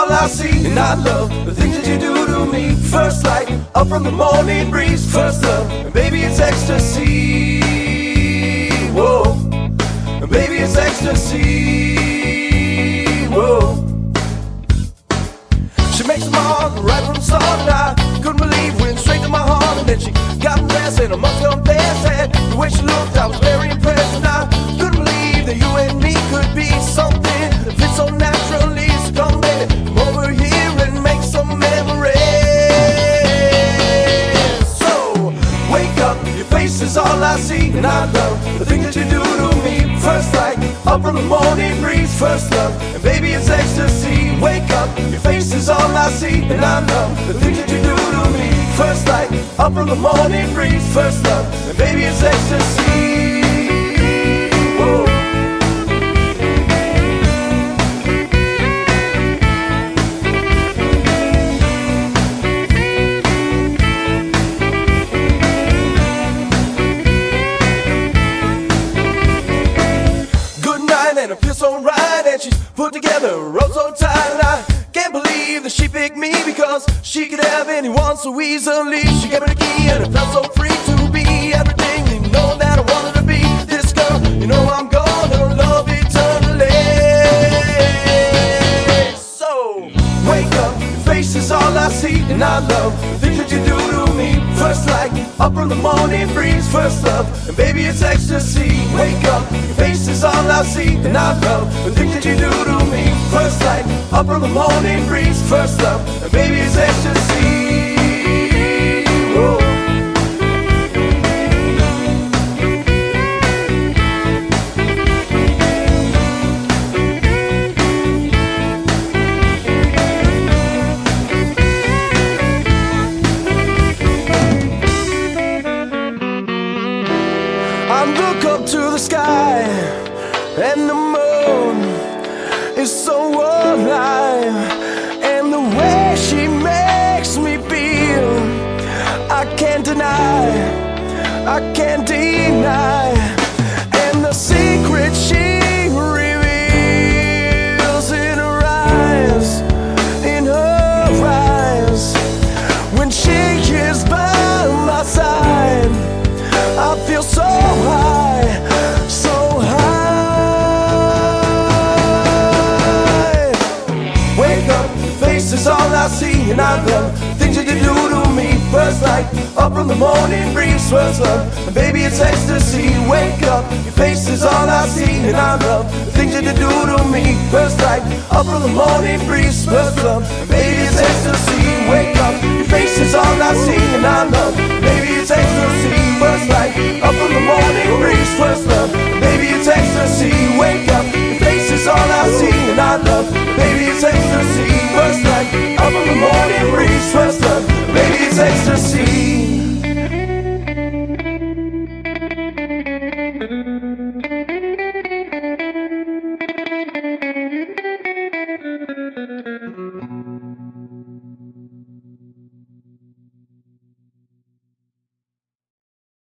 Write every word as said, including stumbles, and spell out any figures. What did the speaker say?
all I see, and I love the things that you do to me. First light, up from the morning breeze. First love, and baby it's ecstasy. Whoa, and baby it's ecstasy. Whoa. She makes them all right from the start, and I couldn't believe went straight to my heart. And then she got me dancing, I must confess that the way she looked, I was very impressed. And I couldn't believe that you and me could be something that fits so naturally. So come baby, come over here and make some memories. So wake up, your face is all I see, and I love the things that you do to me. First light, up from the morning breeze. First love, and baby it's ecstasy. Wake up, your face is all I see, and I love the things that you do to me. First light, up from the morning breeze. First love, and baby it's ecstasy. Whoa. And it feels so right, and she's put together a rope so tight. And I can't believe that she picked me, because she could have anyone so easily. She gave me the key and it felt so free to be everything you know that I wanted to be. This girl, you know I'm gonna love eternally. So wake up, your face is all I see, and I love the things that you do to me. First light, up from the morning breeze. First love, and baby it's ecstasy. Wake up, your face is all I see, and I love the things that you do to me. First light, up from the morning breeze. First love, and baby it's ecstasy. Whoa. I look up to the sky, and the moon is so alive, and the way she makes me feel, I can't deny, I can't deny. And the secret she reveals in her eyes, in her eyes, when she is by my side, I feel so high, so high. Wake up, your face is all I see, and I love the things that you do to me. First light, up from the morning breeze. First love, and baby it's ecstasy. Wake up, your face is all I see, and I love the things that you do to me. First light, up from the morning breeze. First love, and baby it's ecstasy. Wake up, your face is all I see, and I love, baby it's ecstasy. First light,